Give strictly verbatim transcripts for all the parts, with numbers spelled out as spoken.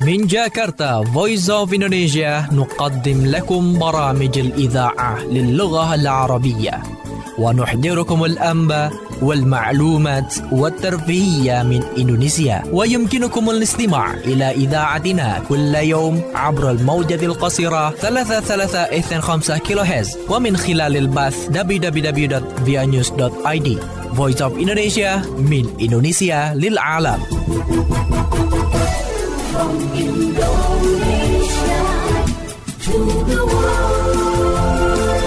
من جاكرتا Voice of Indonesia نقدم لكم برامج الإذاعة للغة العربية ونحضركم الأنباء والمعلومات والترفيهية من إندونيسيا. ويمكنكم الاستماع إلى إذاعتنا كل يوم عبر الموجة القصيرة ثلاثة ثلاثة اثنين خمسة كيلو هرتز ومن خلال البث دبليو دبليو دبليو دوت فيا نيوز دوت آي دي. Voice of Indonesia من إندونيسيا للعالم. From Indonesia to the world.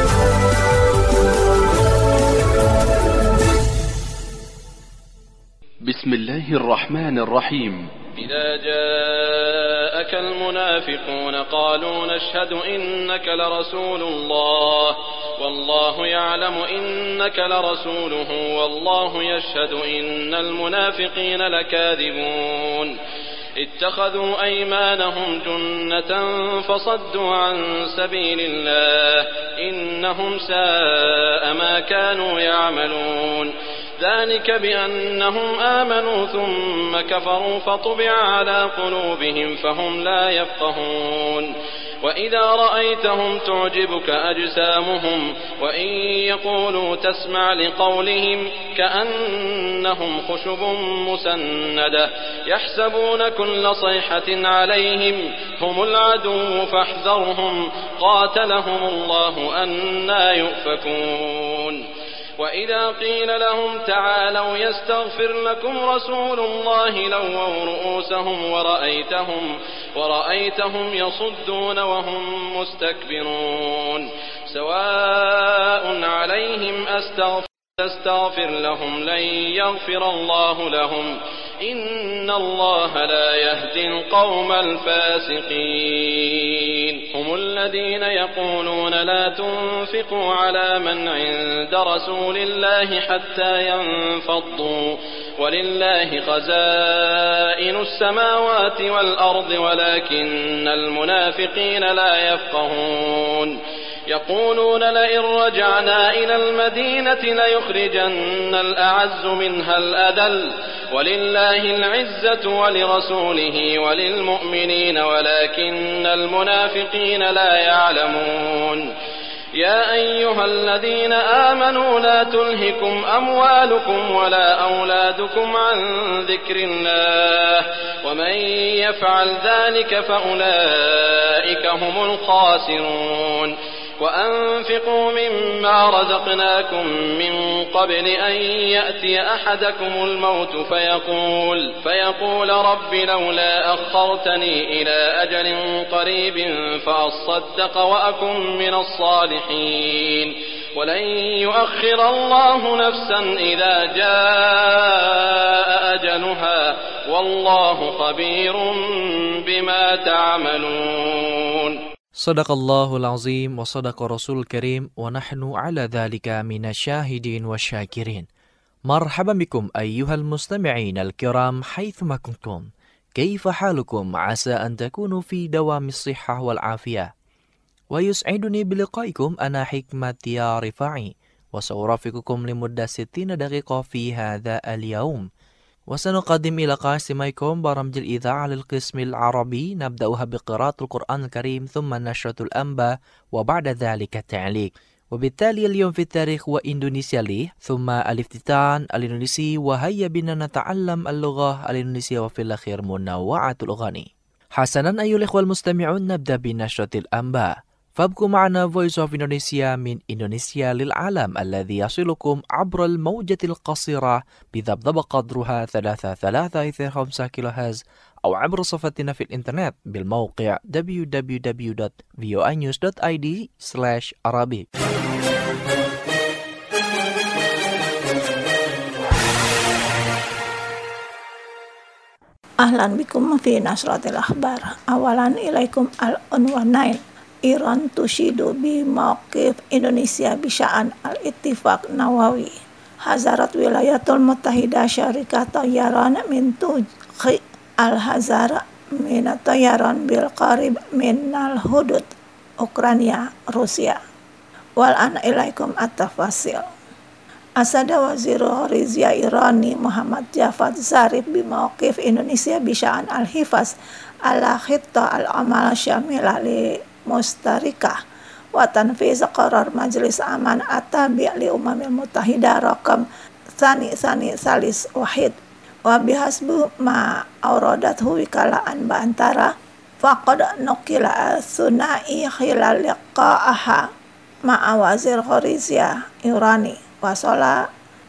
بسم الله الرحمن الرحيم. إذا جاءك المنافقون قالوا نشهد إنك لرسول الله والله يعلم إنك لرسوله والله يشهد إن المنافقين لكاذبون اتخذوا أيمانهم جنة فصدوا عن سبيل الله إنهم ساء ما كانوا يعملون ذلك بأنهم آمنوا ثم كفروا فطبع على قلوبهم فهم لا يفقهون وإذا رأيتهم تعجبك أجسامهم وإن يقولوا تسمع لقولهم كأنهم خشب مسندة يحسبون كل صيحة عليهم هم العدو فاحذرهم قاتلهم الله أنى يؤفكون وإذا قيل لهم تعالوا يستغفر لكم رسول الله لووا رؤوسهم ورأيتهم ورأيتهم يصدون وهم مستكبرون سواء عليهم أستغفر تستغفر لهم لن يغفر الله لهم إن الله لا يهدي القوم الفاسقين هم الذين يقولون لا تنفقوا على من عند رسول الله حتى ينفضوا ولله خزائن السماوات والأرض ولكن المنافقين لا يفقهون يقولون لئن رجعنا إلى المدينة ليخرجن الأعز منها الأذل ولله العزة ولرسوله وللمؤمنين ولكن المنافقين لا يعلمون يا أيها الذين آمنوا لا تلهكم أموالكم ولا أولادكم عن ذكر الله ومن يفعل ذلك فأولئك هم الخاسرون وأنفقوا مما رزقناكم من قبل أن يأتي أحدكم الموت فيقول فيقول رب لولا أخرتني إلى أجل قريب فأصدق وأكن من الصالحين ولن يؤخر الله نفسا إذا جاء أجلها والله خبير بما تعملون. Sadaqallahul azim wa sadaqa rasul karim wa nahnu ala dhalika minasyahidin wa syakirin. Marhaban bikum ayyuhal mustami'in al-kiram haythuma kuntum. Kaifa halukum? Asa an takunu fi dawamis sihhah wal afiyah. Wa yus'iduni biliqaikum ana hikmati ya rifa'i wa sawrafikukum limudda sittina daqiqa fi hadha al-yawm. وسنقدم إلى قاسميكم برامج الإذاعة للقسم العربي نبدأها بقراءة القرآن الكريم ثم نشرة الأنباء وبعد ذلك التعليق وبالتالي اليوم في التاريخ وإندونيسيا لي ثم الافتتان الإندونيسي وهيا بنا نتعلم اللغة الإندونيسية وفي الأخير منوعة الأغاني. حسنا أيها الإخوة المستمعون نبدأ بنشرة الأنباء فابقوا معنا Voice of Indonesia من إندونيسيا للعالم الذي يصلكم عبر الموجة القصيرة بذبذب قدرها ثلاثة ثلاثة اثنين خمسة كيلو هرتز أو عبر صفحتنا في الإنترنت بالموقع دبليو دبليو دبليو دوت فيا نيوز دوت آي دي سلاش عربي. Ahlan bikum fi nasratil akhbar. Awalan ilaikum al-unwanain. Iran tushidu bi mawqif Indonesia bisya'an al-ittifaq nawawi. Hazarat wilayatul muttahidah syarikat tayyaran min tujhi al-hazara min tayyaran bil qarib min al-hudud Ukraina Rusia. Wal an ilaikum at-tafasil. Asada Wazir Rizya Irani Muhammad Javad Zarif bimawqif Indonesia bisya'an al-hifaz ala khitta al-amal syamilah li mustarikah wa tanfiz qarar majlis aman atabi li umamil mutahidah rakam sani sani salis wahid wa bihasbu ma auradathu wikalaan bantara faqad nukila sunai khilal liqa'aha ma'a wazir Khorizia Irani wasola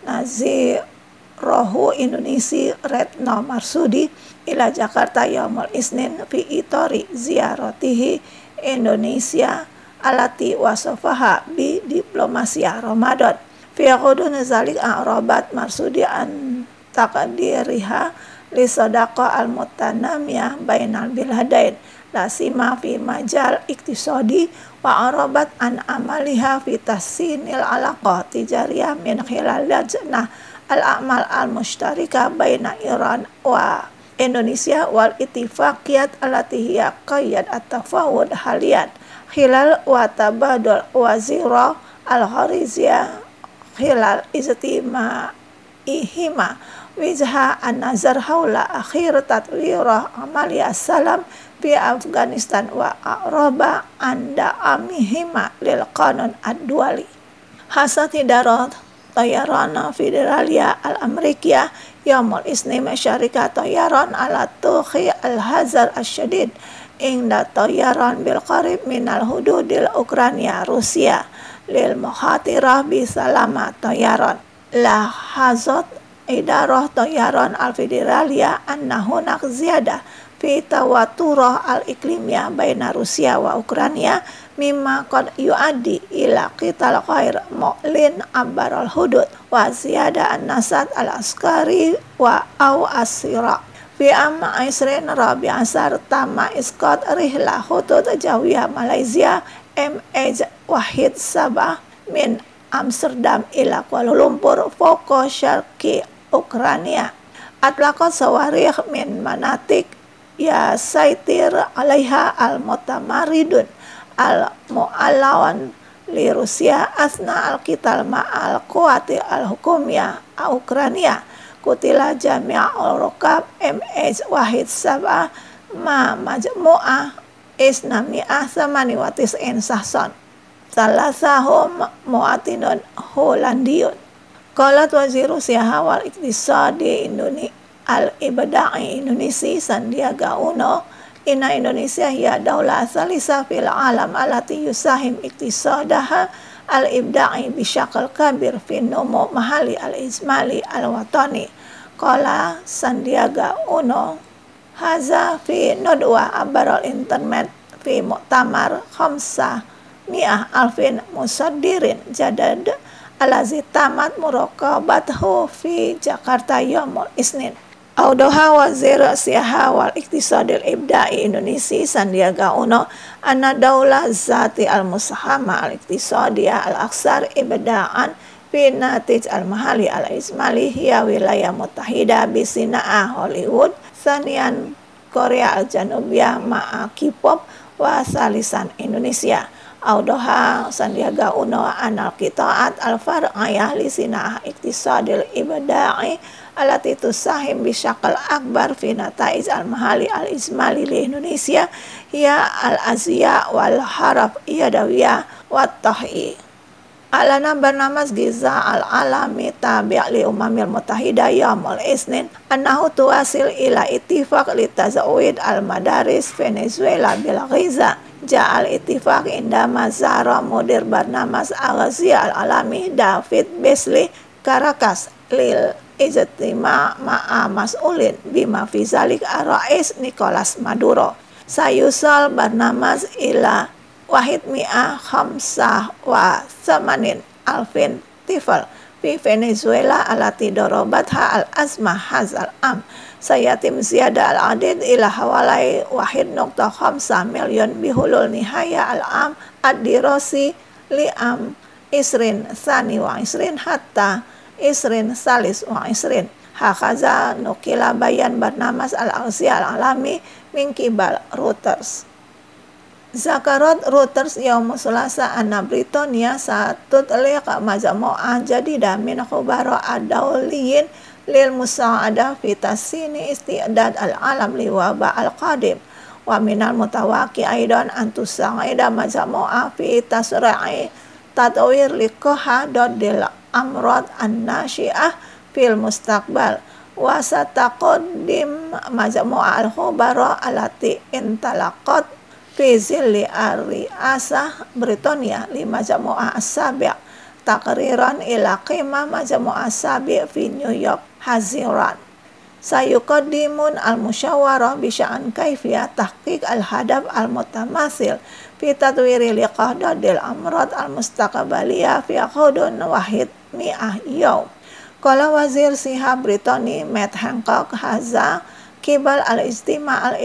nazirohu Indonesia Retno Marsudi ila Jakarta yaumul isnin fi itori ziaratihi Indonesia alati wasofaha bi diplomasia Ramadan fi qudun zalik a'rabat Marsudi an taqdiriha li sadaqa al-mutanamiyah bainal biladain la sima fi majal iktisadi wa arabat an amaliha fi tahsinil alaqah tijariyah min khilal lajnah al-a'mal al-mushtarika baina Iran wa Indonesia wal ittifaqiyat allati hiya qayyad at-tafawud halian khilal wa tabadul wazira al-Khorizia khilal istima ihima wijha an-nazar haula akhir tatwirah amaliya salam fi Afghanistan wa a'raba anda amihima lil qanun ad-duali hasati darat tayarana federalia al-Amerikiyah yaumul isni masyarika tayaran ala tukhi al-hazar asyadid inda tayaran bil qarib minal hududil Ukraina Rusia lil mukhatirah bisalama tayaran la hazat idarah tayaran al-federalia anna hunak ziyadah fi tawaturah al-iklimiyah baina Rusia wa Ukraina mimma qad yuaddi ila qital ghair mu'lin abbar al-hudud wa ziyada an-nasad al-askari wa aw asira fi amma isrin rabi asar tama isqat rihla hudud jawiyah Malaysia M H Wahid Sabah min Amsterdam ila Kuala Lumpur foko syarki Ukraina atlaqat sawarikh min manatik ya saitir alaiha al-mutamaridun al-mu'alawan li Rusia asna al-qital ma'al quwati al-hukumiyah Ukraina kutila jami'a al-rukab M H Wahid Sabah ma majmu'ah isnami'ah samani watis insahson salasahum mu'atinun Holandiyun qalat waziru siyaha wal iktisadi Indonesia al-ibada'i Indonesia Sandiaga Uno inna Indonesia ya daulah salisa fil alam alati yusahim iktisadaha al-ibda'i bisyakal kabir fi numu mahali al-izmali al-watani qala Sandiaga Uno haza fi nodwa abarol internet fi mu'tamar khamsa mi'ah alfin musaddirin jadad alazi tamat muraqabathu fi Jakarta yaumul isnin Audoha wazir siyaha wal iktisadil ibda'i Indonesia Sandiaga Uno anna daulah zati al-musahama al-iktisadiyah al-aksar ibda'an fi natij al-mahali al-izmali hiya wilayah mutahida bisina'ah Hollywood sanian Korea al-Janubiyah ma'a K-pop wa salisan Indonesia Audoha Sandiaga Uno anal qita'at al-far'ayah li sina'ah iktisadil ibda'i alati tusahim bisyakal akbar fi nataiz al-mahali al-izmali li Indonesia ya al-azia wal haraf iyadawiyah wa tahi alana barnamas giza al-alami tabi' li umamil mutahida yaumul isnin annahu tuwasil ila ittifaq li tazawid al-madaris Venezuela bil ghiza ja'al ittifaq indama zara mudir barnamas al-ghazia al-alami David Beasley Caracas lil ijtima ma'a mas'ulin bima fi zalik ar-rais Nicolas Maduro sayusal barnamas ila wahid mi'ah khamsah wa samanin alfin tifal fi Venezuela alati dorobatha al-azmah hazal am sayatim ziyada al-adid ila hawalai wahid nukta khamsah milyon bihulul nihaya al-am ad-dirosi li'am isrin sani wa isrin hatta isrin salis wa isrin hakaza nukila bayan barnamas al-awsiya al-alami min kibal Reuters Zakarat Reuters yaum Selasa anna Britania satut liqa majmu'ah jadidah min khubara ad-dawliyin lil musa'adah fi tasini isti'dad al-alam li waba al-qadim wa minal mutawaqi aidan antusa'ida majmu'a fi tasra'i tadwir liqaha dodil amrad an-nasyi'ah fil mustaqbal wa sataqaddim majmu'a al-khubara allati intalaqat fi zilli ar-ri'asah Britania li majmu'a as-sabi' takriran ila qimah majmu'a as-sabi' fi New York haziran sayuqaddimun al-musyawarah bisya'an kaifiyah tahqiq al-hadaf al-mutamasil fi tadwiri liqah dadil amrad al-mustaqbaliyah fi khudun wahid mi'ah yawm. Qala wazir siha Britani Matt Hancock haza kibal al-istima'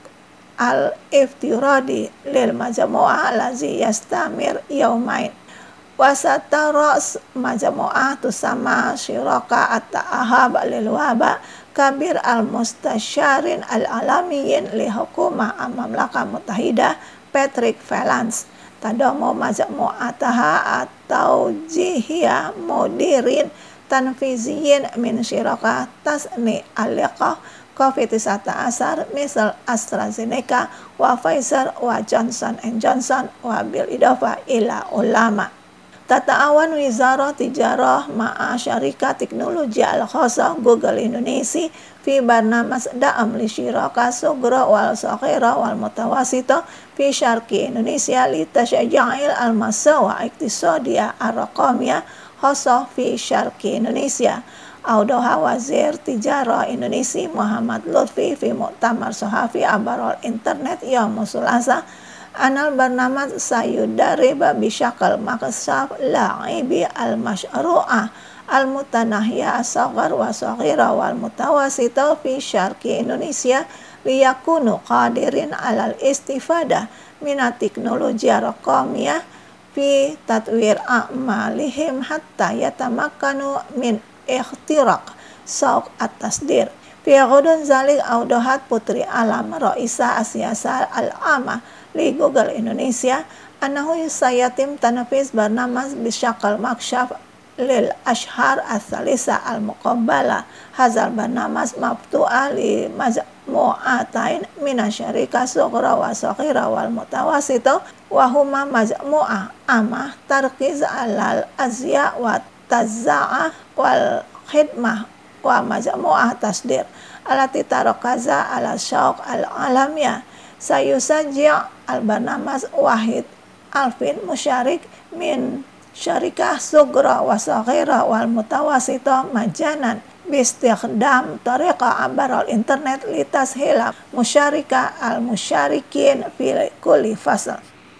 al-iftiradi lil majmu'ah allazi yastamir yawmain wa sataras majmu'ah tusama syiraka at-ta'ahab lil waba kabir al-mustasyarin al-alamiyin li hukumah al-mamlakah mutahidah Patrick Valance tadomo majmu'ataha atau jihya mudirin tanfiziyin min syiraka tasni al-liqah covid sembilan belas misal AstraZeneca wa Pfizer wa Johnson and Johnson wa bil idafa ila ulama tata'awan wizarah tijarah ma'a syarika teknologi al-khasa Google Indonesia fi barnamas da'am li syiraka sugra wal sakhira wal mutawasita fi syarqi Indonesia li tasyayya'il al-masawa iktisadiyah ar-raqamiyah khasa fi syarqi Indonesia. Audoha Wazir Tijarah Indonesia Muhammad Lutfi fi Muktamar Sahafi Abarol Internet Yaum Sulasa anal barnamat sayudariba bisyakal maksaf la'ibi al-masyru'ah al-mutanahya as-saghar wa saghira wal mutawasita fi syarqi Indonesia liyakunu qadirin alal istifada minat teknologi raqamiyah fi tatwir a'malihim hatta yatamakkanu min ikhtiraq sauq at-tasdir fi ghudun zalik audahat Putri Alam Raisa Asyasa al-Amah li Google Indonesia annahu sayatim tanafis barnamas bisyakal maksyaf lil ashhar as-salisa al-muqabbala hazal barnamas mabtu'ah li majmu'atain minasyarika sughra wa saghira wal mutawasita wa huma majmu'ah amah tarkiz alal azya wa tazza'a wal khidmah wa majmu'ah tasdir alati tarakaza ala syauq al-alamiyah sayusajji' al-barnamas wahid alfin musyarik min syarikah sugra wa saghira wal mutawasita majanan bistikhdam tariqa abarol internet litashila musyarika al-musyarikin fi kulli fasal.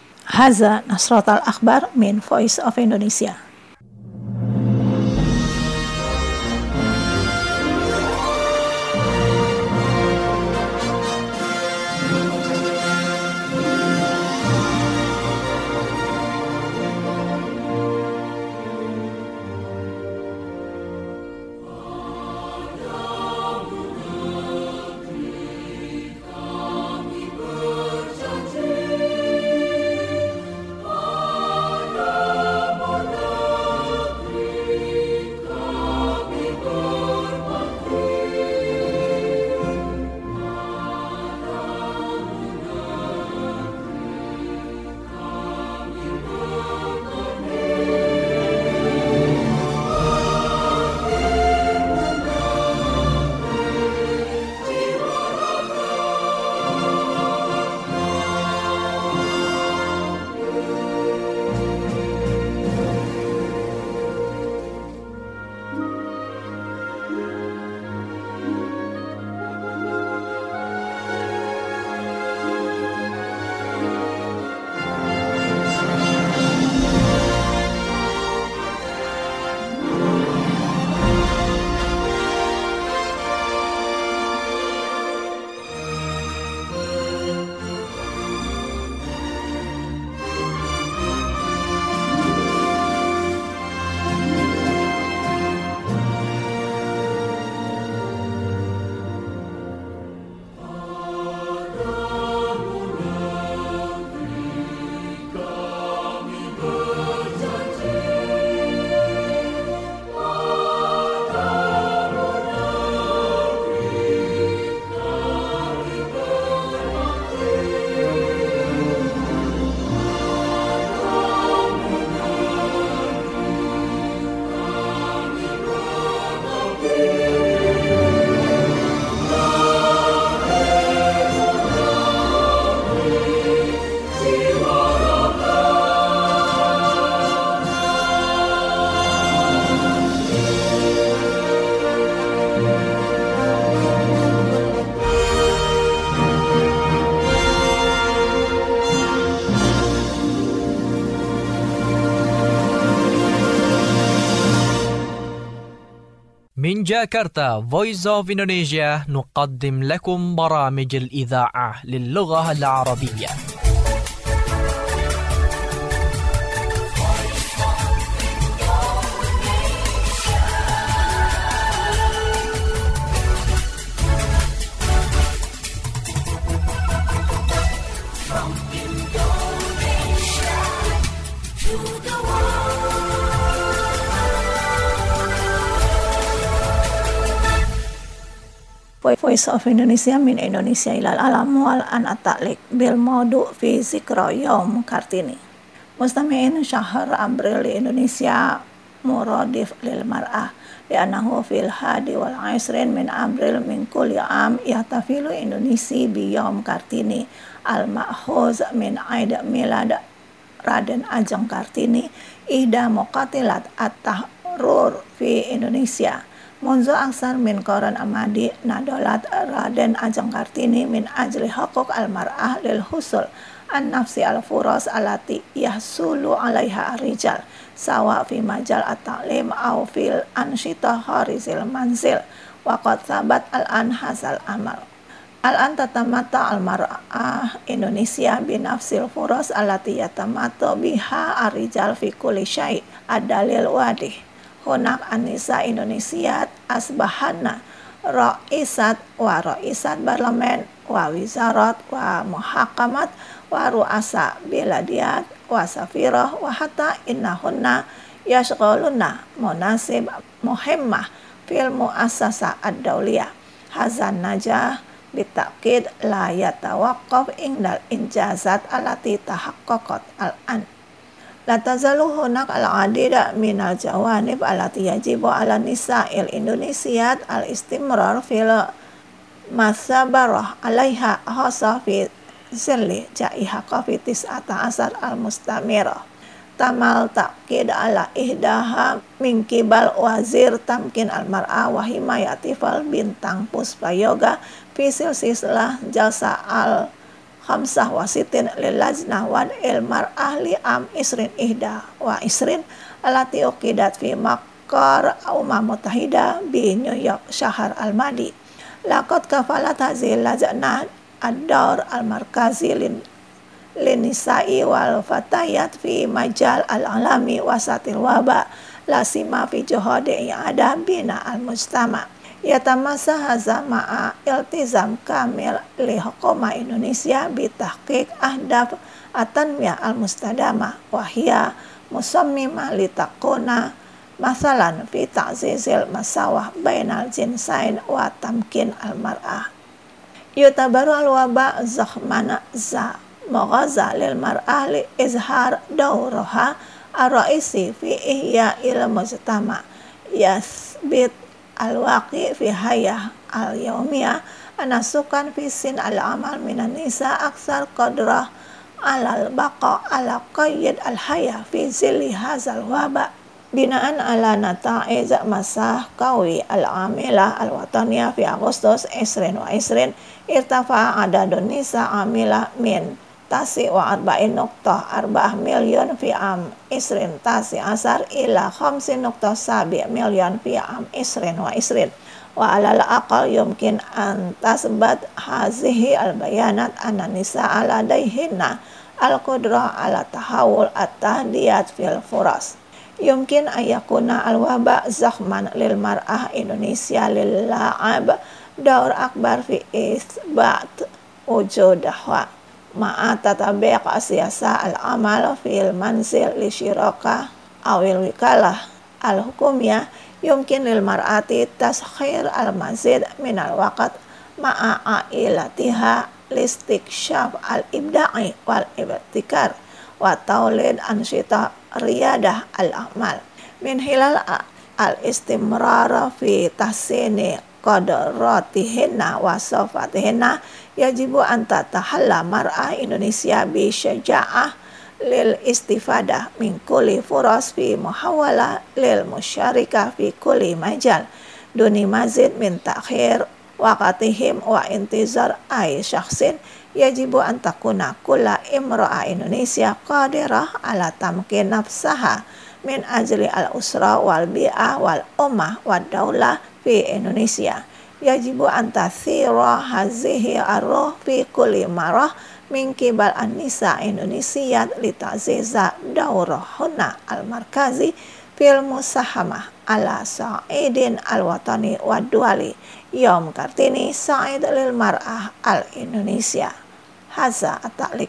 Haza Nasratul Akhbar min Voice of Indonesia. Berjanji pada من جاكرتا Voice of Indonesia نقدم لكم برامج الإذاعة للغة العربية. Voice of Indonesia min Indonesia ilal alam wal an atalik bil maudu fi zikra yaum Kartini. Mustami'in syahr April di Indonesia muradif lil mar'ah li'annahu fil hadi wal aisrin min April min kulli am yahtafilu Indonesia bi yaum Kartini al ma'khuz min aid milad Raden Ajeng Kartini ihda muqatilat at-tahrir fi Indonesia. Munzo aksar min koran amadi nadolat Raden Ajeng Kartini min ajli haquk al-mar'ah lil husul an nafsi al-furas alati yahsulu alaiha rijal sawa fi majal at-ta'lim au fil ansyita harizil manzil waqad sabat al-an hasal amal. Al-an tatamata al-mar'ah Indonesia binafsil furas alati yatamata biha arijal fi kulli syai' ad-dalil wadih. Hunak Anisa Indonesia asbahana raisat wa raisat parlemen wa wizarat wa muhakamat wa ruasa beladiyat wa safirah wa hatta innahunna yashghaluna munasib muhimmah fil muassasa ad-dawliyah hazan najah bitakid la yatawaqqaf indal injazat alati tahaqqaqat al-an. La tazalu hunak al-adida minal jawanib alati yajibu ala nisa'il Indonesiat al-istimrar fil masabarah alaiha khasa fi zilli ja'iha qafi tis'ata asar al-mustamirah. Tamal ta'kid ala ihdaha min kibal wazir tamkin al-mar'a wa himayati fal bintang puspayoga fi silsilah jalsa al khamsah wasitin lilajnah wad ilmar ahli am isrin ihda wa isrin alati uqidat fi makar umam mutahida bi New York syahr al-madi. Laqad kafalat hazil lajnah ad-daur al-markazi lin linisa'i wal fatayat fi majal al-alami wasatil waba lasima fi johode yang ada bina al-mujtama. Yatamasa haza ma'a iltizam kamil li hukuma Indonesia bitahqiq ahdaf atanmiyah al-mustadama wahia musammimah li takuna masalan fi ta'zizil masawah bainal jinsain wa tamkin al-mar'ah. Yutabaru al-waba zakhmana za maghaza lil mar'ah li izhar dawraha ar-raisi fi ihya il mujtama yasbit al-waqi fi hayah al-yawmiyah anasukan fi sin al-amal minan nisa aksar qadrah alal baqa ala qayyid al-hayah fi zilli hazal waba binaan ala nata'iz masah kawi al-amilah al-wataniyah fi Agustus isrin wa isrin irtafa adadun nisa amilah min tasi wa arba'in nuqtah arba'ah milyon fi am isrin tasi asar ila khamsin nuqtah sabi milyon fi am isrin wa isrin wa alal aqal yumkin an tasbat hazihi al bayanat anna nisa ala daihinna al qudrah ala tahawul at-tahdiyat fil furas. Yumkin ayakuna al waba zakhman lil mar'ah Indonesia lil la'ab daur akbar fi isbat wujudahwa ma'a tatabiq asiyasa al-amal fil manzil li syiraka awil wikalah al-hukumiyah yumkin lil mar'ati taskhir al-mazid minal waqt ma'a ailatiha listikshaf al-ibda'i wal ibtikar wa taulid ansyita riyadah al-amal min hilal al-istimrar fi tahsini qadratihinna wa safatihinna yajibu an tatahalla mar'ah Indonesia bi syaja'ah lil istifadah min kulli furas fi muhawala lil musyarikah fi kulli majal duni mazid min ta'khir waqatihim wa intizar ay syakhsin yajibu an takuna kulla imra'a Indonesia qadirah ala tamkin nafsaha min ajli al-usra wal bi'ah wal ummah wad daulah fi Indonesia. Yajibu an tathira hazihi arroh fi kulli marah min kibal an-nisa Indonesia li ta'ziza daurahuna al-markazi fil musahamah ala sa'idin al-watani wad duali Yom Kartini Sa'id lil Mar'ah al-Indonesia. Haza at-ta'liq.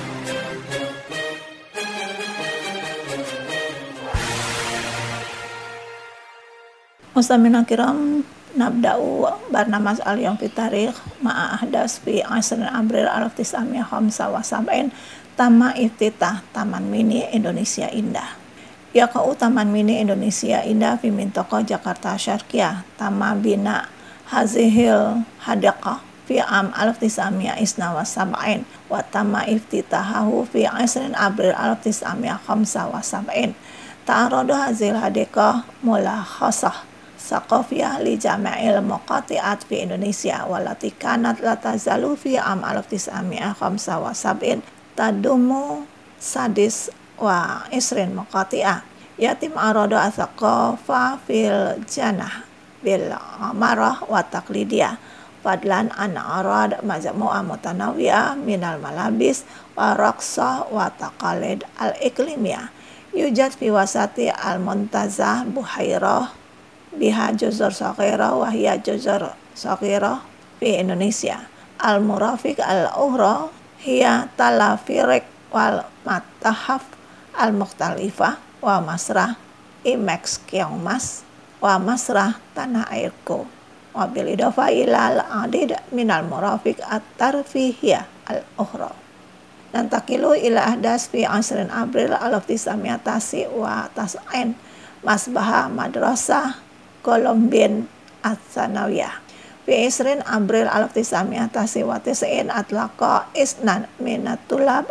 Mustamina kiram, nabda'u barnamas al-yawm fi tarikh ma'a ahdas fi asrin Abril alif tis'amiyah khamsa wa sab'in Tama iftitah Taman Mini Indonesia Indah. Yaqa'u Taman Mini Indonesia Indah fi mintaqa Jakarta Syarqiyah. Tama bina hazihil hadaqah fi am alif tis'amiyah isna wa sab'in wa tama iftitahahu fi asrin Abril alif tis'amiyah khamsa wa sab'in. Ta'aradu hazil hadaqah mulakhasah Saqafiyah li jama'il muqati'at fi Indonesia walati kanat la tazalu fi am alif tis'amiyah khamsa wa sab'in tadumu sadis wa isrin muqati'ah. Yatim aradu asaqafa fil janah bil amarah wa taqlidiyah fadlan an arad majmu'ah mutanawiyah minal malabis wa raqsah wa taqalid al-iklimiyah. Yujad fi wasati al-muntazah buhairah biha juzur saghirah wa hiya juzur saghirah fi Indonesia. Al-murafiq al-ukhra hiya talafirik wal matahaf al-mukhtalifah wa masrah Imex Kiongmas wa masrah Tanah Airku wa bil idafa ila al-adid minal murafiq at-tarfihiyah al-ukhra. Nantakilu ila ahdas fi asrin Abril alif tis'amiyah tasi wa tas'in masbah madrasah Kolombin At-Sanawiyah. Fi isrin Abril alif tis'amiyah tasi wa tis'in atlaqa isnan minatulab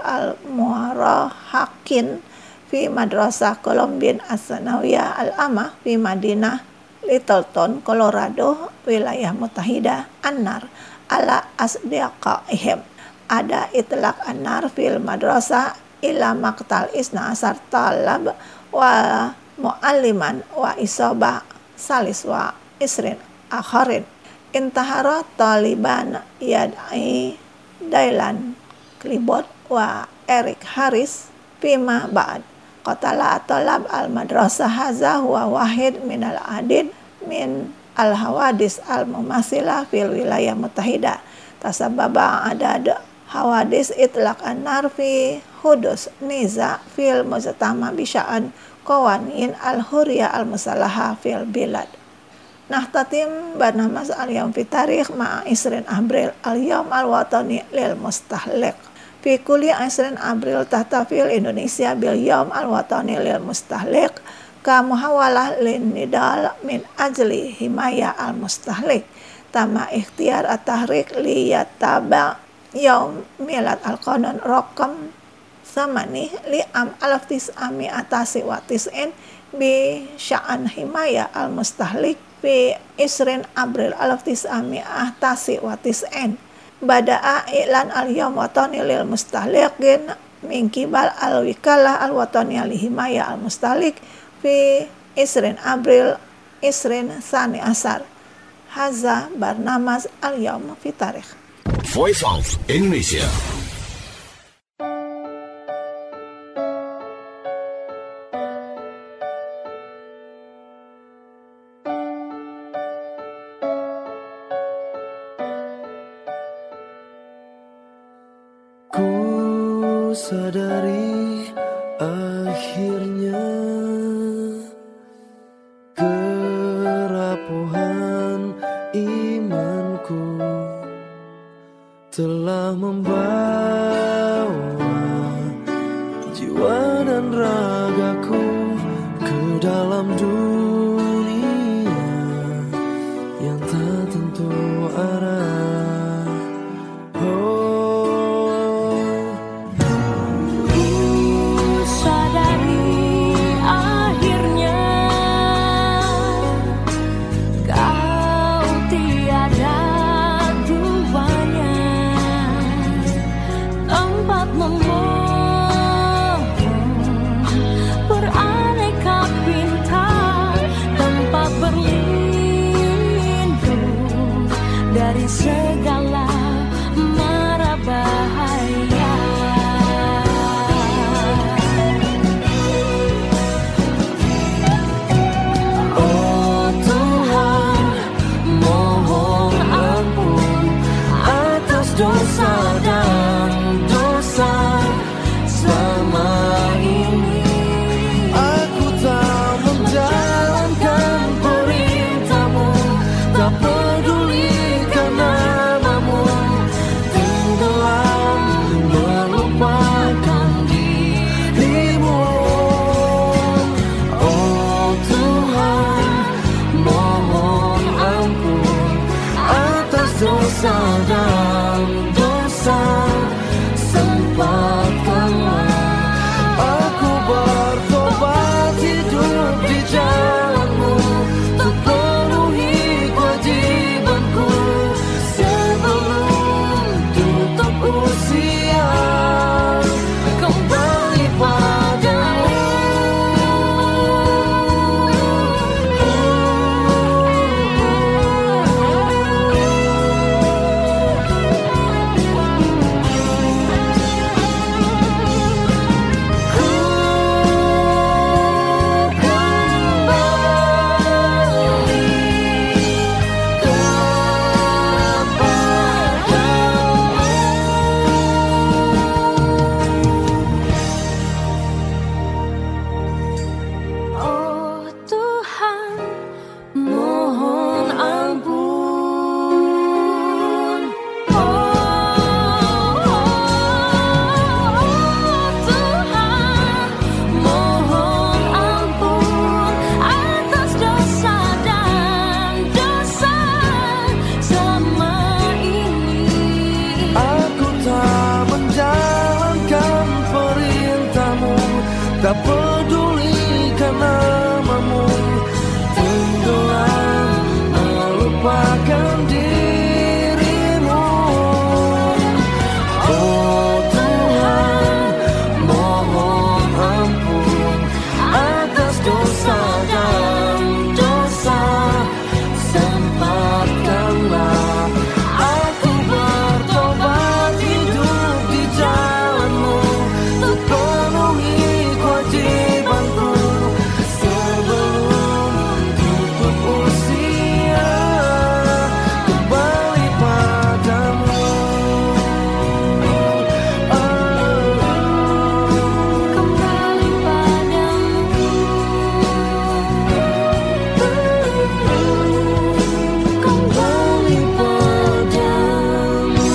al-muharahakin fi madrasah Kolombin At-Sanawiyah al-amah fi Madinah Littleton, Colorado, wilayah Mutahida An-Nar ala asdiaqaihim. Ada itlaq An-Nar fil madrasah ila maqtal isna asar talab wa mu'alliman wa isabah salis wa isrin akharin. Intahara Taliban yad'i Dylan Klibot wa Eric Harris fima ba'd qatala talab al-madrasah haza huwa wahid minal adid min al-hawadis al-mumasila fil wilayah Mutahida. Tasababa adad hawadis itlaq an-nar fi hudus niza fil mujtama bisya'an qawanin al-huriyah al-musalaha fil bilad. Nahtatim barnamas al-yawm fi tarikh ma'a isrin Abril al-yawm al-watani lil mustahliq. Fi kulli isrin Abril tahtafil Indonesia bil yawm al-watani lil mustahliq ka muhawalah lin nidal min ajli himaya al-mustahliq. Tama ikhtiar at-tahrik li yataba yaum milad al-qanun raqam samani li am alaf tis'ami atasi wa tis'in bi sya'an himaya al-mustahlik fi isrin Abril alaf tis'ami atasi wa tis'in bada'a i'lan al-yawm watani lil mustahliqin min kibal al-wikalah al-watani li himaya al-mustahlik fi isrin Abril isrin sani asar. Haza barnamas al-yawm fi tarikh. Voice of Indonesia. Ku sadari akhirnya kerapuhan imanku telah membawa jiwa dan ragaku ke dalam dunia yang tak tentu arah. Memohon beraneka segala mara bahaya. Oh Tuhan, mohon ampun atas dosa dan dosa selama ini. Aku tak menjalankan perintah-Mu, tak pedulikan namamu, tenggelam melupakan dirimu. Oh Tuhan, mohon ampun atas dosa dan dosa, sempatkanlah aku bertobat, hidup di jalan-Mu, untuk penuhi kewajibanku sebelum tutup usia, kembali padamu. Oh Tuhan, mohon ampun. Oh, Tuhan, mohon ampun atas dosa dan dosa selama ini. Aku tak menjalankan perintah-Mu, tak pedulikan namamu, tenggelam melupakan dirimu. Oh Tuhan, mohon ampun atas dosa dan dosa, sempatkanlah aku bertobat, hidup di jalan-Mu, untuk penuhi kewajibanku sebelum tutup usia, kembali padamu. Kembali padamu, kembali padamu.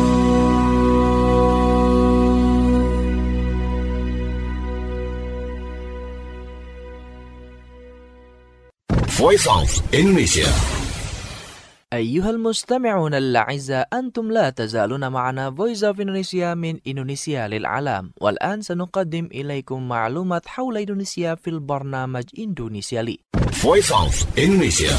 Voice of Indonesia. أيها المستمعون الأعزاء، أنتم لا تزالون معنا Voice of Indonesia من إندونيسيا للعالم. والآن سنقدم إليكم معلومات حول إندونيسيا في البرنامج إندونيسيا لي. Voice of Indonesia.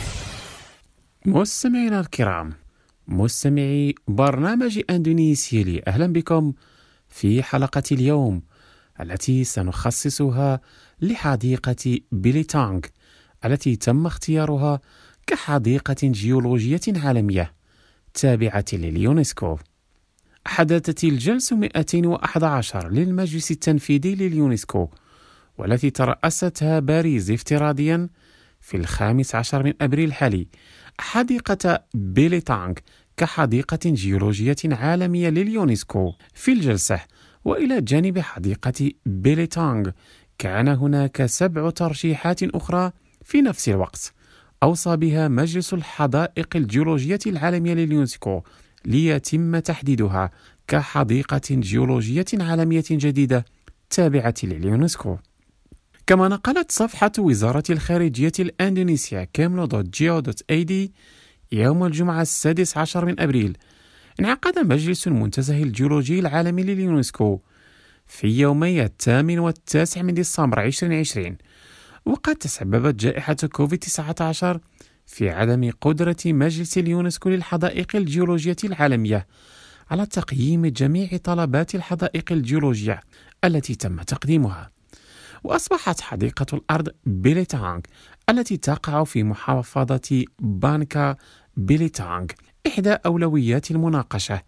مستمعينا الكرام، مستمعي برنامج أندونيسيا لي، أهلا بكم في حلقة اليوم التي سنخصصها لحديقة بيليتانغ التي تم اختيارها كحديقة جيولوجية عالمية تابعة لليونسكو. حدثت الجلسة مئتين وأحد عشر للمجلس التنفيذي لليونسكو، والتي ترأستها باريس افتراضيا في الخامس عشر من أبريل الحالي حديقة بيليتانغ كحديقة جيولوجية عالمية لليونسكو. في الجلسة وإلى جانب حديقة بيليتانغ كان هناك سبع ترشيحات أخرى في نفس الوقت أوصى بها مجلس الحدائق الجيولوجية العالمية لليونسكو ليتم تحديدها كحديقة جيولوجية عالمية جديدة تابعة لليونسكو. كما نقلت صفحة وزارة الخارجية الأندونيسيا كاملو دوت جيو دوت اي دي يوم الجمعة السادس عشر من أبريل انعقد مجلس المنتزه الجيولوجي العالمي لليونسكو في يومي الثامن والتاسع من ديسمبر ألفين وعشرين، وقد تسببت جائحة كوفيد تسعة عشر في عدم قدرة مجلس اليونسكو للحدائق الجيولوجية العالمية على تقييم جميع طلبات الحدائق الجيولوجية التي تم تقديمها. وأصبحت حديقة الأرض بيليتانغ التي تقع في محافظة بانكا بيليتانغ إحدى أولويات المناقشة،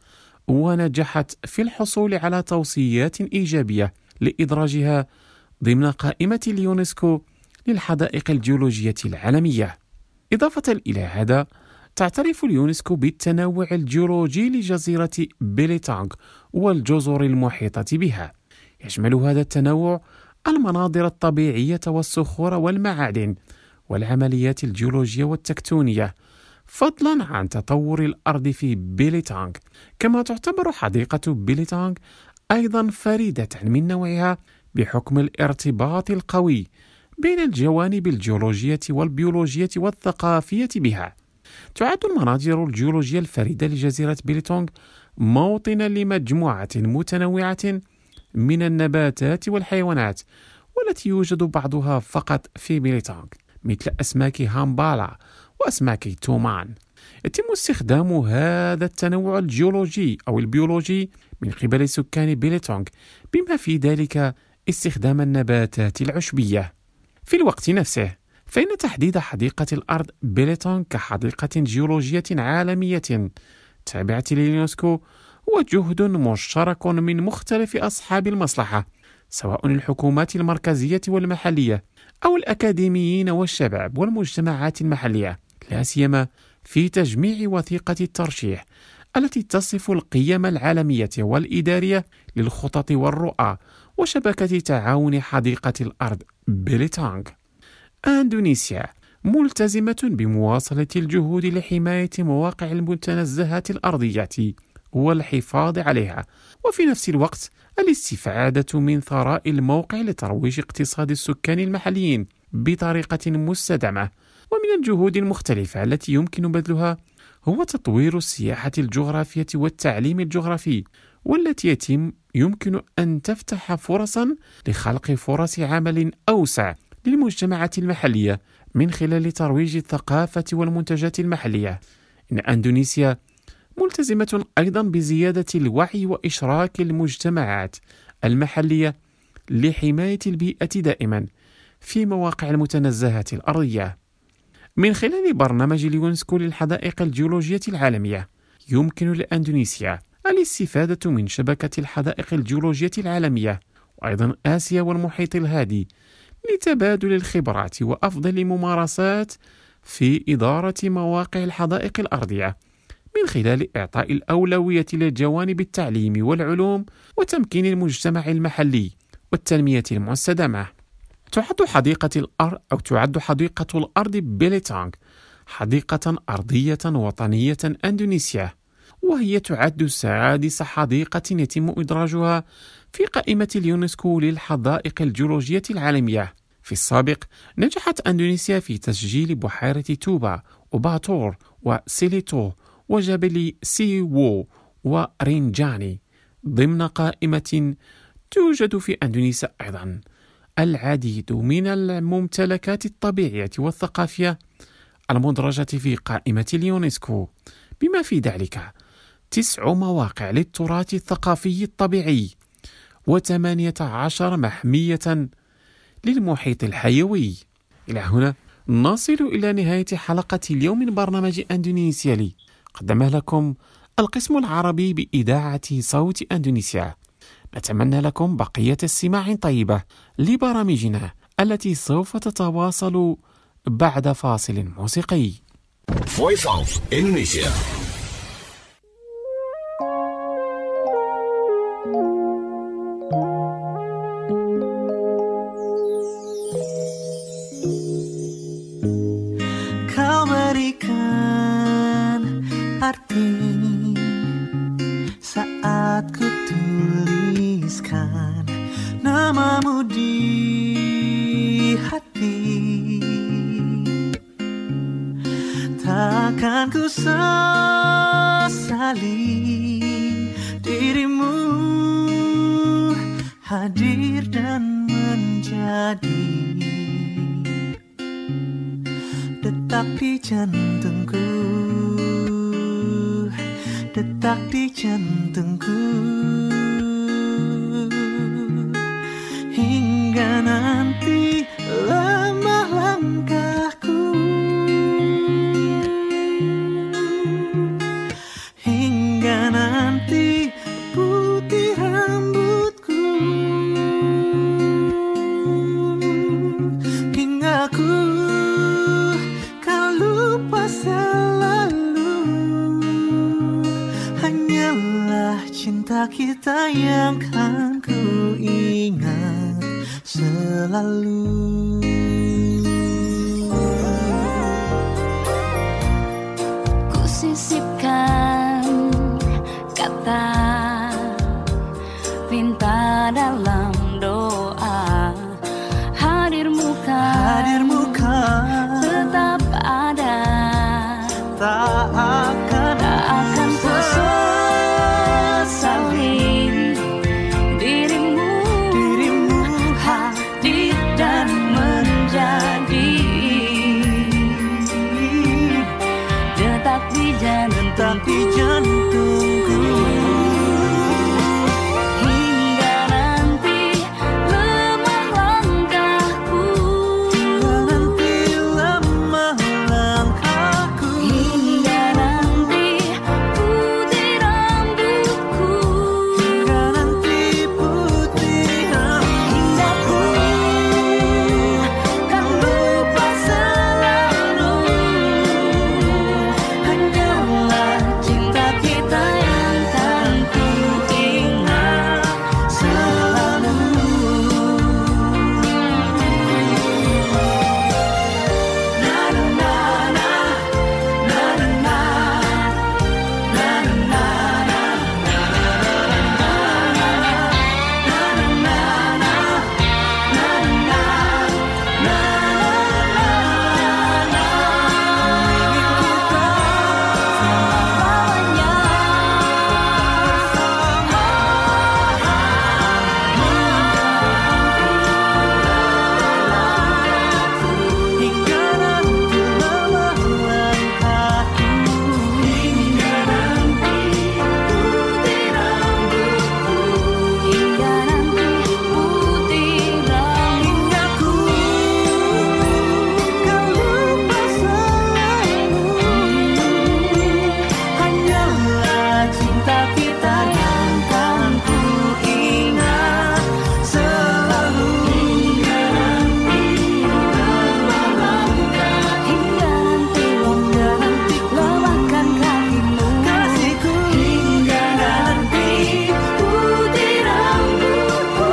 ونجحت في الحصول على توصيات إيجابية لإدراجها ضمن قائمة اليونسكو للحدائق الجيولوجية العالمية. إضافة إلى هذا، تعترف اليونسكو بالتنوع الجيولوجي لجزيرة بيليتانغ والجزر المحيطة بها. يشمل هذا التنوع المناظر الطبيعية والصخور والمعادن والعمليات الجيولوجية والتكتونية، فضلا عن تطور الأرض في بيليتانغ. كما تعتبر حديقة بيليتانغ أيضا فريدة من نوعها بحكم الارتباط القوي بين الجوانب الجيولوجية والبيولوجية والثقافية بها. تعد المناظر الجيولوجية الفريدة لجزيرة بيليتانغ موطنا لمجموعة متنوعة من النباتات والحيوانات، والتي يوجد بعضها فقط في بيليتانغ، مثل أسماك هامبالا وأسماك تومان. يتم استخدام هذا التنوع الجيولوجي أو البيولوجي من قبل سكان بيليتانغ، بما في ذلك استخدام النباتات العشبية. في الوقت نفسه، فإن تحديد حديقة الأرض بيليتانغ كحديقة جيولوجية عالمية تابعة لليونسكو هو جهد مشترك من مختلف أصحاب المصلحة، سواء الحكومات المركزية والمحلية أو الأكاديميين والشباب والمجتمعات المحلية، لا سيما في تجميع وثيقة الترشيح التي تصف القيم العالمية والإدارية للخطط والرؤى وشبكة تعاون حديقة الأرض بيليتانغ. أندونيسيا ملتزمة بمواصلة الجهود لحماية مواقع المتنزهات الأرضية والحفاظ عليها، وفي نفس الوقت الاستفادة من ثراء الموقع لترويج اقتصاد السكان المحليين بطريقة مستدامة. ومن الجهود المختلفة التي يمكن بذلها هو تطوير السياحة الجغرافية والتعليم الجغرافي، والتي يتم يمكن أن تفتح فرصا لخلق فرص عمل أوسع للمجتمعات المحلية من خلال ترويج الثقافة والمنتجات المحلية. إن أندونيسيا ملتزمة أيضا بزيادة الوعي وإشراك المجتمعات المحلية لحماية البيئة دائما في مواقع المتنزهات الأرضية. من خلال برنامج اليونسكو للحدائق الجيولوجية العالمية، يمكن لأندونيسيا الاستفادة من شبكة الحدائق الجيولوجية العالمية وأيضا آسيا والمحيط الهادي لتبادل الخبرات وأفضل ممارسات في إدارة مواقع الحدائق الأرضية، من خلال إعطاء الأولوية لجوانب التعليم والعلوم وتمكين المجتمع المحلي والتنمية المستدامة. تعد حديقة الأرض أو تعد حديقة الأرض بيليتانغ حديقة أرضية وطنية أندونيسية، وهي تعد سادس حديقة يتم إدراجها في قائمة اليونسكو للحدائق الجيولوجية العالمية. في السابق نجحت أندونيسيا في تسجيل بحيرة توبا وباتور وسيليتو وجبل سيوو ورينجاني ضمن قائمة. توجد في أندونيسيا أيضا العديد من الممتلكات الطبيعية والثقافية المدرجة في قائمة اليونسكو، بما في ذلك تسع مواقع للتراث الثقافي الطبيعي وثمانية عشر محمية للمحيط الحيوي. إلى هنا نصل إلى نهاية حلقة اليوم من برنامج أندونيسيا لي، قدمه لكم القسم العربي بإذاعة صوت أندونيسيا. نتمنى لكم بقية السماع طيبة لبرامجنا التي سوف تتواصل بعد فاصل موسيقي. Voice of Indonesia. Kau berikan arti saat ku tuliskan namamu di hati. Takkan ku sesali dirimu hadir dan menjadi detak di jantungku, detak di jantungku, hingga nanti lemah langkahku. kita yang kan ku ingat selalu. Ku sisipkan kata pinta dalam doa, hadirmu kan Hadirmu kan tetap ada, tak akan tak akan ku sesali dirimu, dirimu hadir dan menjadi detak di tak di jantungku. jantungku. Hingga nanti lemah langkahku, Nanti lemah langkahku, hingga nanti putih rambutku, hingga nanti putih hingga ku kan lupa selalu. Hanyalah cinta kita yang kan ku ingat selalu. Na na na na, na na na, na na na na, hingga nanti lemah langkahku, hingga nanti putih rambutku, hingga nanti putih rambutku, kan lupa selalu. hanyalah cinta kita yang kan ku ingat selalu. Hingga nanti lemah langkah, hingga nanti hingga nanti lemahkan kakimu, Kasihku, hingga nanti putih rambutku,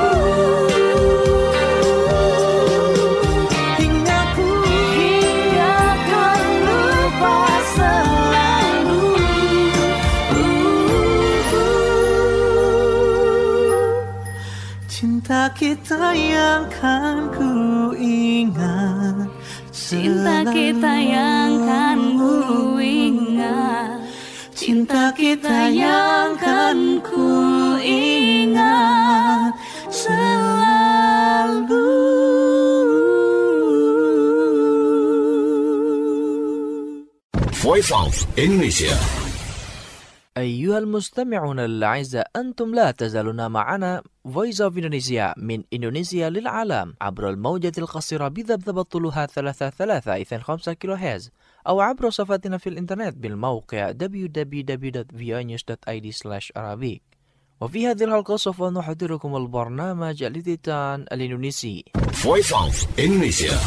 hingga ku hingga kan lupa selalu. cinta kita yang kan ku ingat Cinta kita yang kan ku ingat, cinta kita yang kan ku ingat selalu. Voice of Indonesia. أيها المستمعون الأعزاء، أنتم لا تزالون معنا Voice of Indonesia من إندونيسيا للعالم عبر الموجة القصيرة بذبذبة طولها ثلاثة ثلاثة اثنين خمسة كيلو هرتز، أو عبر صفحتنا في الإنترنت بالموقع دبليو دبليو دبليو دوت في او نيوز دوت اي دي سلاش أرابيك. وفي هذه الحلقة سوف نحضركم البرنامج الإذاعي الإندونيسي Voice of Indonesia.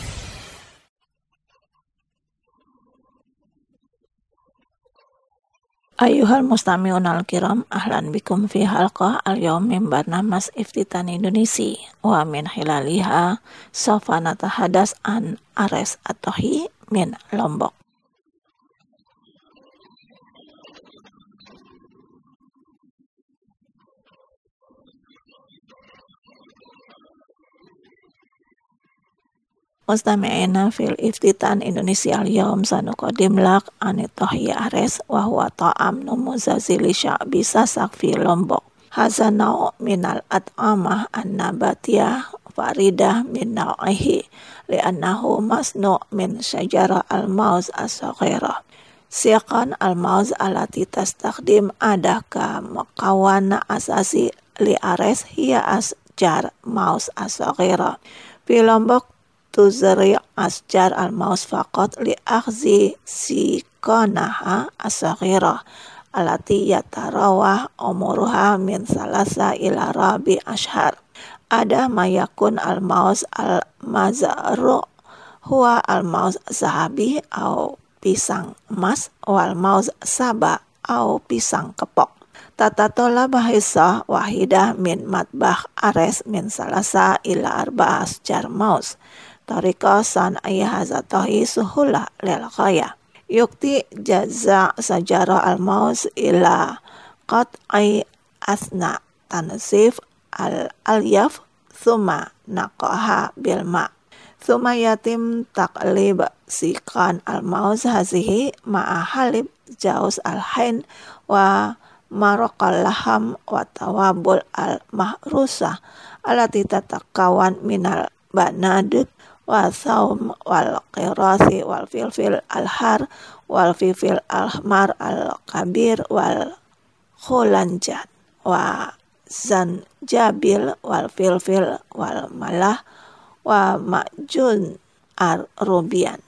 Ayuhal mustami'un al-kiram, ahlan bikum fi halqah al-yawm min barnamas Iftitan Indonesi wa min hilaliha sawfa natahadas an Ares Atohi min Lombok. Mustami'ina fil Iftitan Indonesia al-yawm sanuqadim lak anitohi Ares wa huwa ta'am numuzazili sya'bi sasak fi Lombok. Haza nau' minal at'amah an-nabatiyah faridah min nau'ihi li'annahu masnu' min syajara al-mauz as-saghirah. Siqan al-mauz alati tastakdim adaka makawana asasi li Ares hiya asjar mauz as-saghirah. Fi Lombok tuzri asjar al-mauz faqat li akhzi sikonaha as-saghirah alati yatarawah umuruha min salasa ila rabi ashar. Ada mayakun al-mauz al-mazaru huwa al-mauz zahabi au pisang emas wal mauz saba au pisang kepok. tatatolab hissah wahidah min matbah ares min salasa ila arba'as jarmaus tariqa san ayahazatahi suhulah lil khaya yukti jaza sajara al-maus ila qat'i asna tansif al-alyaf thumma naqaha bil ma thumma yatim taqlib siqan al-maus hazihi ma'a halib jauz al-hain wa maraqal laham wa tawabul al-mahrusah alati tatakawan minal banadib wa thawm wal qirasi wal filfil al-har wal filfil al-ahmar al-kabir wal khulanjat wa zanjabil wal filfil wal malah wa ma'jun ar-rubian.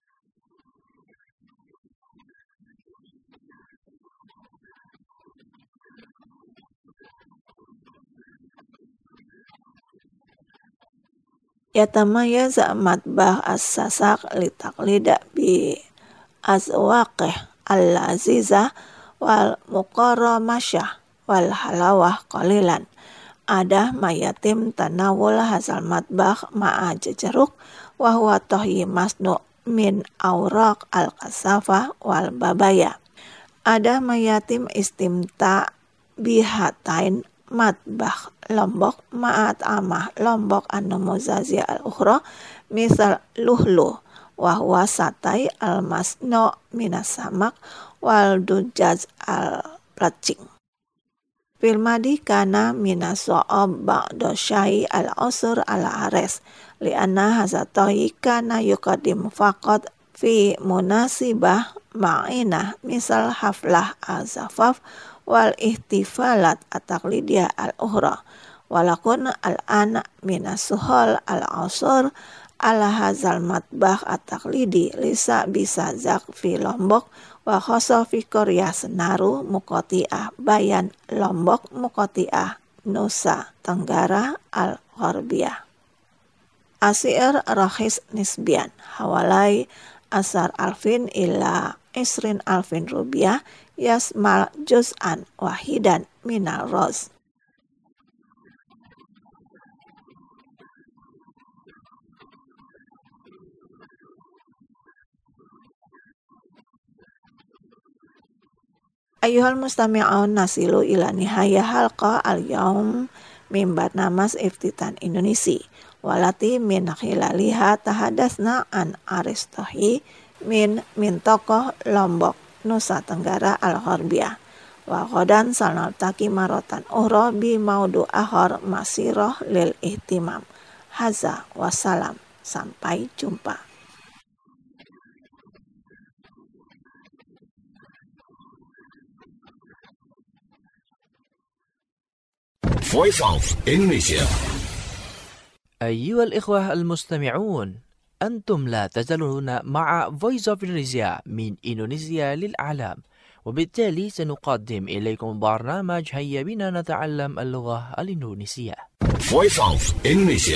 Yatamayaz matbah as-sasak litaqlida bi azwaqih al-lazizah wal muqarramasyah wal halawah qalilan. Ada mayatim tanawul hazal matbah ma'a jajaruk wa huwa tahyi masnu min awraq al-kasafah wal babaya. Ada mayatim istimta bihatain matbah lombok ma'at amah lombok anu muzazia al-ukhra misal luhluh wa huwa satai al-masno minas samak wal dujaz al-placing. Fil madi kana minas so'ob ba'do syai al-usur al-ares lianna hazatahi kana yuqadim faqad fi munasibah ma'inah misal haflah al-zafaf wal ihtifalat at-taqlidiyah al-ukhra walakun al-ana minas suhol al-usur ala hazal matbah at-taqlidi lisa bisa zak fi Lombok wa khoso fi Korea Senaru muqati'ah bayan Lombok muqati'ah Nusa Tenggara al-Gharbiyah. Asir rahis nisbian hawalai asar alfin ila isrin alfin rubiah yasmal juz'an wahidan minal roz. Ayuhal mustami'un nasilu ila nihaya halqa al-yaum min barnamas iftitan Indonesia walati min khilaliha tahadasna an aristohi min min tokoh Lombok Nusa Tenggara al-Gharbiyah wa qodan sanaltaki marotan uhra bi maudu ahor masirah lil ihtimam haza wassalam, sampai jumpa. Voice of Indonesia. أيها الإخوة المستمعون، أنتم لا تزالون مع Voice of Indonesia من إندونيسيا للعالم، وبالتالي سنقدم إليكم برنامج هيا بنا نتعلم اللغة الإندونيسية. Voice of Indonesia.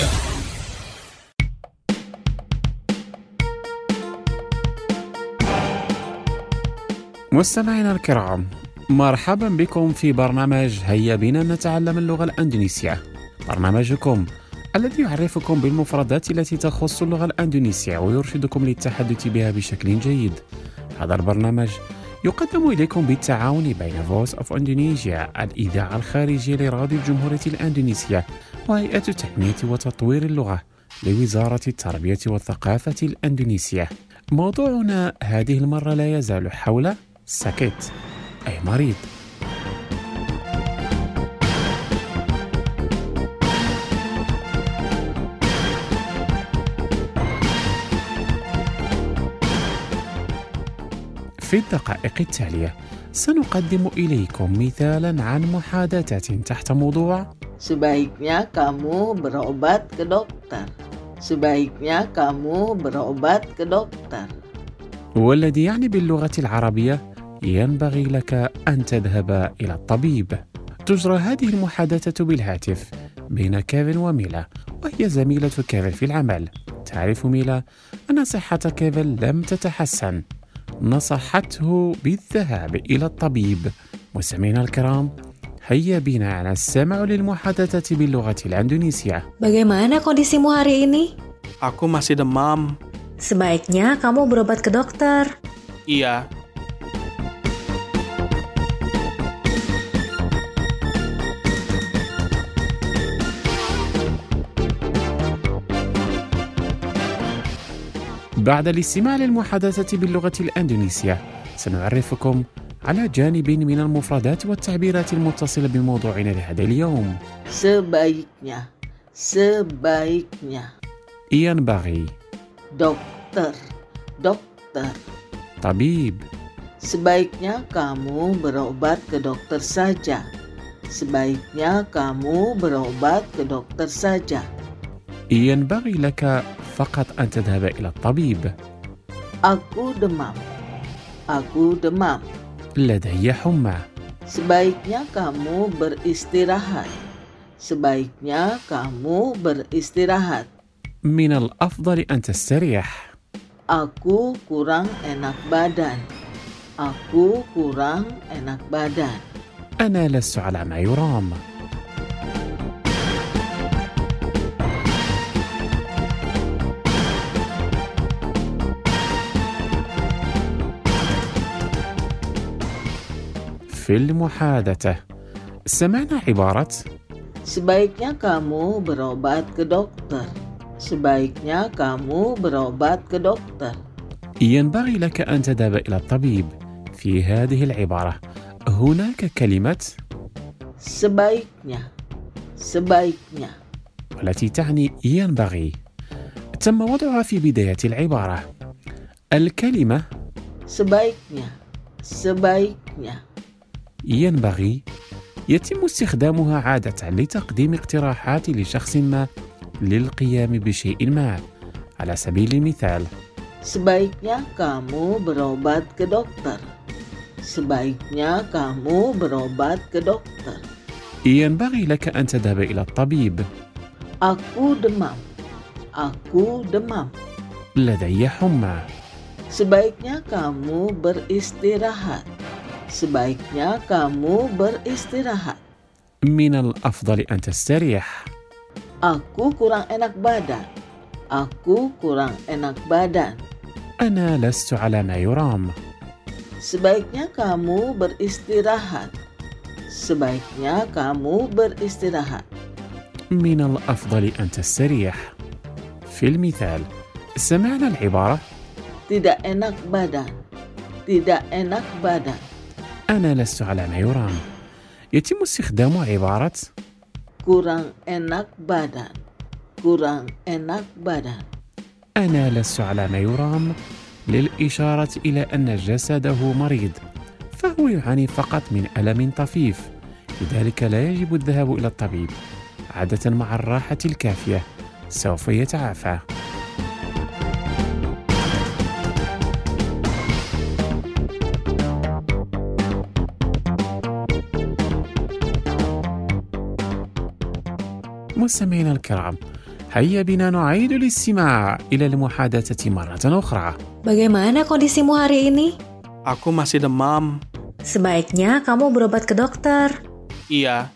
مستمعينا الكرام، مرحبا بكم في برنامج هيا بنا نتعلم اللغة الأندونيسية، برنامجكم الذي يعرفكم بالمفردات التي تخص اللغة الأندونيسية ويرشدكم للتحدث بها بشكل جيد. هذا البرنامج يقدم إليكم بالتعاون بين Voice of Indonesia الإذاعة الخارجية لراديو الجمهورية الأندونيسية وهيئة تنمية وتطوير اللغة لوزارة التربية والثقافة الأندونيسية. موضوعنا هذه المرة لا يزال حول سكت أي مريض. في الدقائق التالية سنقدم إليكم مثالا عن محادثة تحت موضوع Sebaiknya kamu berobat ke dokter. Sebaiknya kamu berobat ke dokter. والذي يعني باللغة العربية ينبغي لك أن تذهب إلى الطبيب. تجرى هذه المحادثة بالهاتف بين كيفن وميلا، وهي زميلة كيفن في العمل. تعرف ميلا أن صحة كيفن لم تتحسن، نصحته بالذهاب إلى الطبيب مستمعينا الكرام، هيا بنا نستمع للمحادثة باللغة الإندونيسية. Bagaimana kondisimu hari ini? Aku masih demam. Sebaiknya kamu berobat ke dokter. Iya. بعد الاستماع للمحادثة باللغة الإندونيسية سنعرفكم على جانب من المفردات والتعبيرات المتصلة بموضوعنا لهذا اليوم. Sebaiknya, sebaiknya. ينبغي. Dokter, dokter. طبيب. Sebaiknya kamu berobat ke dokter saja. Sebaiknya kamu berobat ke dokter saja. ينبغي لك فقط أن تذهب إلى الطبيب. Aku demam. Aku demam. لدي حمى. Sebaiknya kamu beristirahat. Sebaiknya kamu beristirahat. من الأفضل أن تستريح. Aku kurang enak badan. Aku kurang enak badan. أنا لست على ما يرام. في المحادثة سمعنا عبارة Sebaiknya kamu berobat ke dokter. Sebaiknya kamu berobat ke dokter. ينبغي لك أن تذهب إلى الطبيب. في هذه العبارة هناك كلمة Sebaiknya. Sebaiknya. والتي تعني ينبغي. تم وضعها في بداية العبارة. الكلمة Sebaiknya. Sebaiknya. ينبغي يتم استخدامها عادة لتقديم اقتراحات لشخص ما للقيام بشيء ما. على سبيل المثال Sebaiknya kamu berobat ke dokter. Sebaiknya kamu berobat ke dokter. ينبغي لك أن تذهب إلى الطبيب. Aku demam. Aku demam. لدي حمى. Sebaiknya kamu beristirahat. Sebaiknya kamu beristirahat. من الأفضل أن تستريح. Aku kurang enak badan. Aku kurang enak badan. أنا لست على ما يرام. Sebaiknya kamu beristirahat. Sebaiknya kamu beristirahat. من الأفضل أن تستريح. في المثال سمعنا العبارة Tidak enak badan. Tidak enak badan. أنا لست على ما يرام. يتم استخدام عبارة Kurang enak badan. Kurang enak badan. أنا لست على ما يرام للإشارة إلى أن جسده مريض، فهو يعاني فقط من ألم طفيف، لذلك لا يجب الذهاب إلى الطبيب. عادة مع الراحة الكافية سوف يتعافى. مستمعينا الكرام، هيا بنا نعيد الاستماع إلى المحادثة مرة أخرى. Bagaimana kondisimu hari ini? Aku masih demam. Sebaiknya kamu berobat ke dokter. Iya.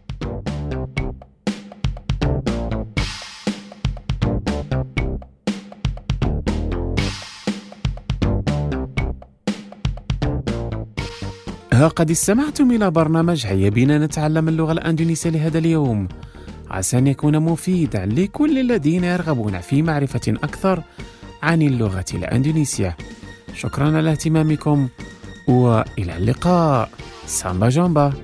ها قد استمعتم إلى برنامج هيا بنا نتعلم اللغة الإندونيسية لهذا اليوم، عسى أن يكون مفيدا لكل الذين يرغبون في معرفة أكثر عن اللغة الإندونيسية. شكرا على اهتمامكم وإلى اللقاء. سامبا جامبا.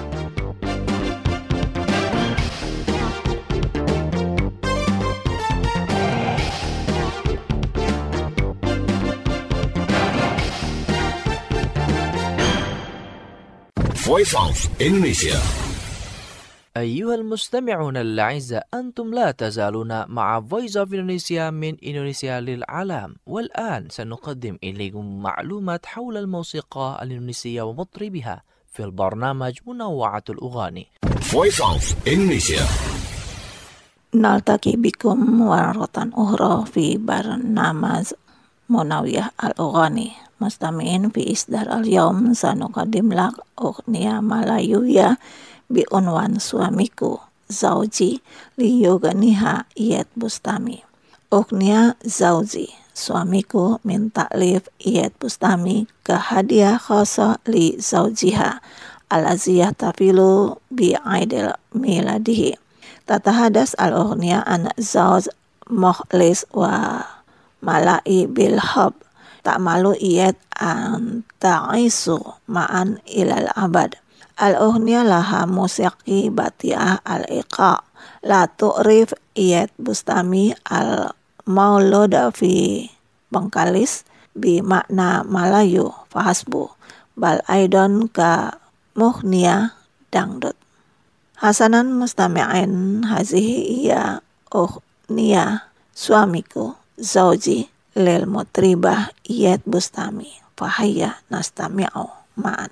Voice of Indonesia. أيها المستمعون الأعزاء، أنتم لا تزالون مع Voice of Indonesia من إندونيسيا للعالم، والآن سنقدم إليكم معلومات حول الموسيقى الإندونيسية ومطربها في البرنامج منوعة الأغاني. Voice of Indonesia. نلتقي بكم مرة أخرى في برنامج منوع الأغاني mustami'in fi isdar al-yawm sanuqaddim lak ughniya malayuya bi unwan suamiku zauji liyuganiha iyat bustami. Ughniya zauji, suamiku min taklif iyat bustami ke hadiah khasa li zaujiha alaziyah tafilu bi aidil miladihi. Tatahadas al-ughniya an zauj mukhlis wa malai bil hub tak malu iyat an ta'isu ma'an ilal abad. Al-ughniya laha musiqi bati'ah al-iqa la tu'rif iyat bustami al-mauluda fi Bengkalis bi makna Malayu fahasbu bal aidon ka mughniya dangdut. Hasanan mustami'in hazihi iya ughniya suamiku zauji lil mutribah iyat bustami fahayya nastami'u ma'an.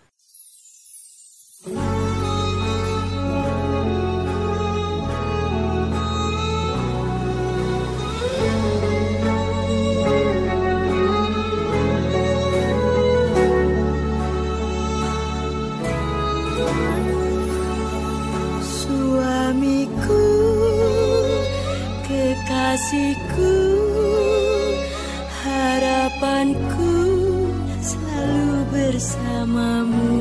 Suamiku, kekasihku, harapanku selalu bersamamu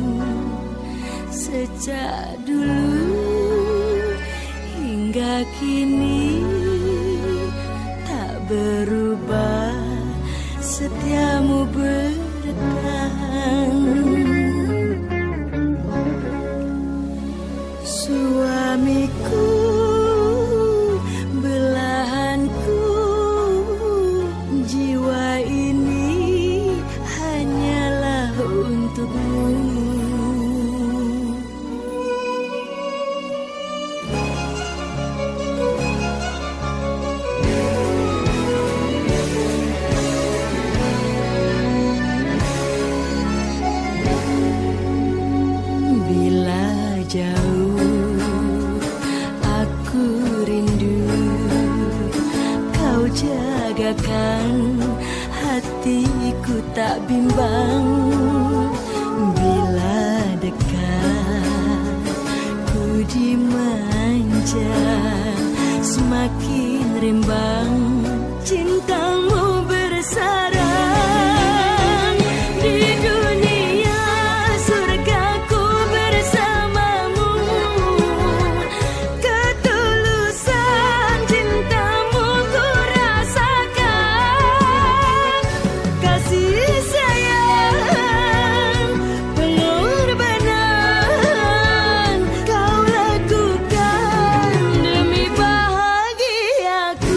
sejak dulu hingga kini, tak berubah setiamu bertahan. Suamiku, belahanku, jiwa ini hanyalah untukmu. Bila jauh aku rindu, kau jagakan hatiku tak bimbang. Bila dekat ku dimanja, semakin rimbang cintamu bersarang. Di dunia surgaku bersamamu, ketulusan cintamu ku rasakan. Kasih sayang, pengorbanan kau lakukan demi bahagiaku.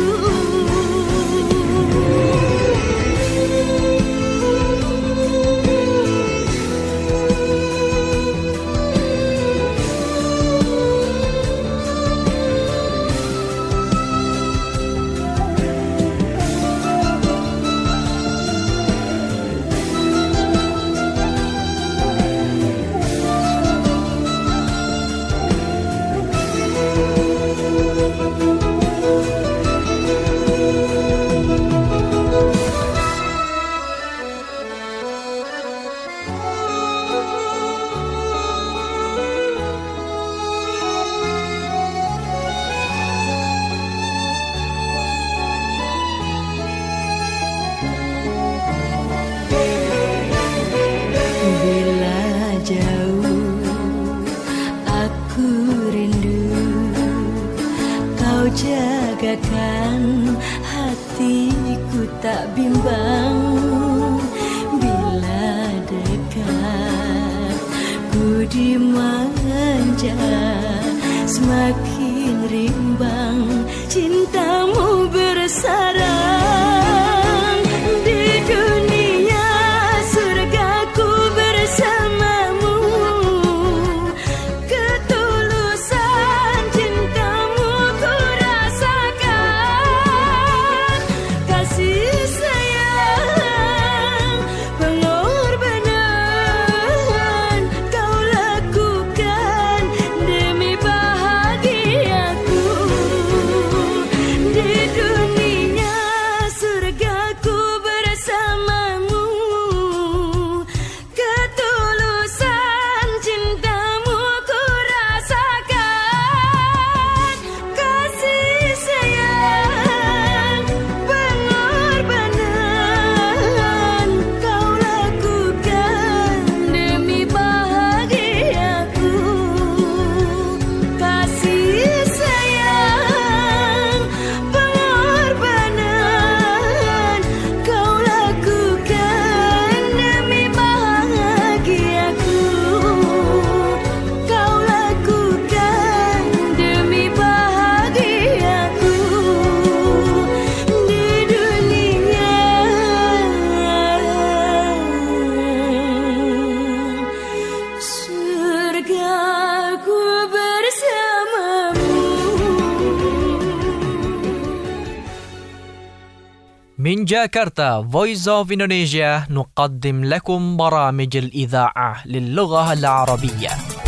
Bila jauh aku rindu, kau jagakan hatiku tak bimbang. Bila dekat ku dimanja, semakin rimbang cintamu bersarang. Di dunia surgaku bersamamu, ketulusan cintamu ku rasakan. Kasih sayang, pengorbanan kau lakukan demi bahagiaku. Di dunia جاكرتا Voice of Indonesia نقدم لكم برامج الإذاعة للغة العربية.